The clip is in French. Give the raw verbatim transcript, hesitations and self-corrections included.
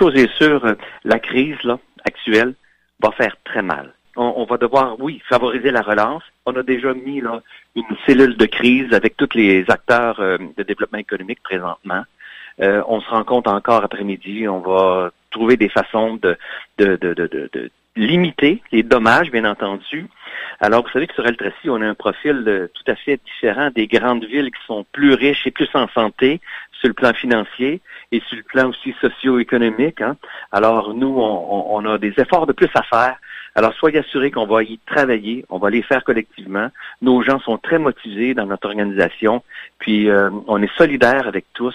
chose est sûre, euh, la crise là actuelle va faire très mal. On, on va devoir, oui, favoriser la relance. On a déjà mis là une cellule de crise avec tous les acteurs euh, de développement économique présentement. Euh, on se rencontre encore après-midi. On va trouver des façons de, de, de, de, de, de limiter les dommages, bien entendu. Alors, vous savez que sur El-Tracy, on a un profil euh, tout à fait différent des grandes villes qui sont plus riches et plus en santé sur le plan financier et sur le plan aussi socio-économique. Hein. Alors, nous, on, on a des efforts de plus à faire. Alors, soyez assurés qu'on va y travailler, on va les faire collectivement. Nos gens sont très motivés dans notre organisation, puis euh, on est solidaires avec tous.